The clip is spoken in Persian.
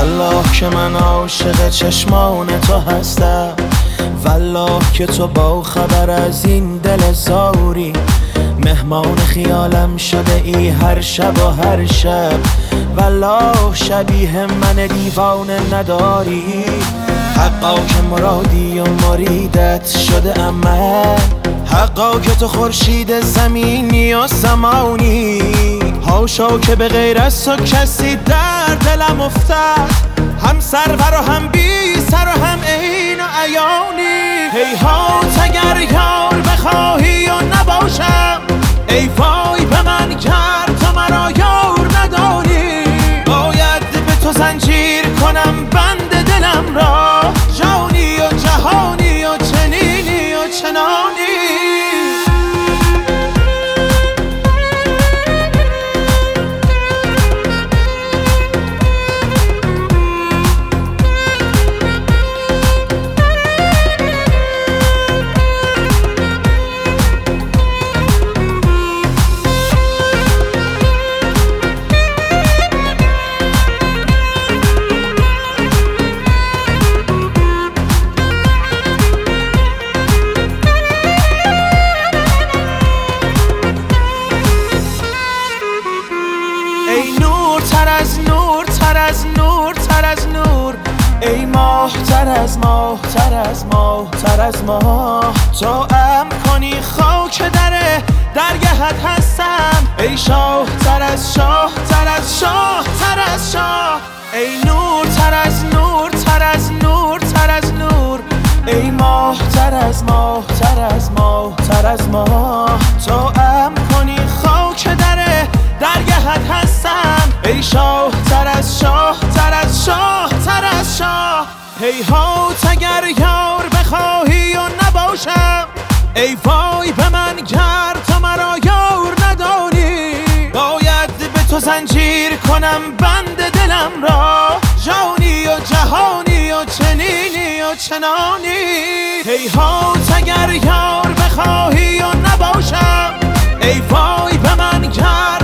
والله که من عاشق چشمان تو هستم، والله که تو با خبر از این دل زاری، مهمان خیالم شده ای هر شب و هر شب، والله شبیه من دیوانه نداری. حقا که مرادی و مریدت شده ام من، حقا که تو خورشید زمینی و زمانی، هاشا که به غیر از تو کسی در دلم افتد، هم سرور و هم بی سر و هم عین و عیانی. هیهات اگر یار بخواهی و نباشم، ای وای به من گر تو مرا یار نداری، باید به تو زنجیر کنم بند دلم را، جانی و جهانی و چنینی و چنانی. ای نور تر از نور تر از نور تر از نور، ای ماه تر از ماه تر از ماه تر از ماه، تو ام کنی خاک درگهت هستم، ای شاه تر از شاه تر از شاه تر از شاه، ای نور تر از نور تر از نور تر از نور، ای ماه تر از ماه تر از ماه تر از ماه، تو ام کنی خاک درگهت هستم، ای شاه تر از شاه تر از شاه تر از شاه. هیهات اگر یار بخواهی و نباشم، ای وای به من گر تو مرا یار نداری، باید به تو زنجیر کنم بند دلم را، جانی و جهانی و چنینی و چنانی. هیهات اگر یار بخواهی و نباشم، ای وای به من گر